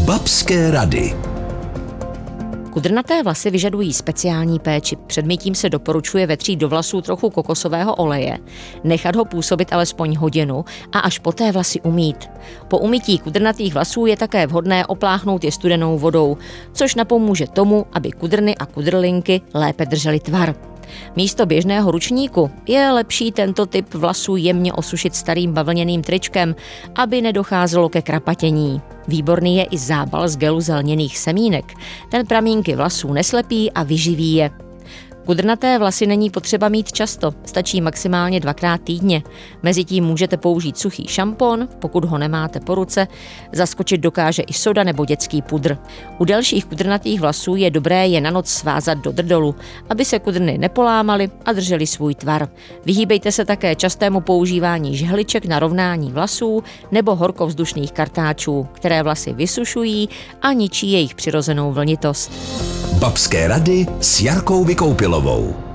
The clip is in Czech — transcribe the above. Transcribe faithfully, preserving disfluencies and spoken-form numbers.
Babské rady. Kudrnaté vlasy vyžadují speciální péči. Před mytím se doporučuje vetřít do vlasů trochu kokosového oleje, nechat ho působit alespoň hodinu a až poté vlasy umýt. Po umytí kudrnatých vlasů je také vhodné opláchnout je studenou vodou, což napomůže tomu, aby kudrny a kudrlinky lépe držely tvar. Místo běžného ručníku je lepší tento typ vlasů jemně osušit starým bavlněným tričkem, aby nedocházelo ke krapatění. Výborný je i zábal z gelu z lněných semínek. Ten pramínky vlasů neslepí a vyživí je. Kudrnaté vlasy není potřeba mít často, stačí maximálně dvakrát týdně. Mezitím můžete použít suchý šampon, pokud ho nemáte po ruce, zaskočit dokáže i soda nebo dětský pudr. U delších kudrnatých vlasů je dobré je na noc svázat do drdolu, aby se kudrny nepolámaly a držely svůj tvar. Vyhýbejte se také častému používání žehliček na rovnání vlasů nebo horkovzdušných kartáčů, které vlasy vysušují a ničí jejich přirozenou vlnitost. Babské rady s Jarkou Vykoupilovou.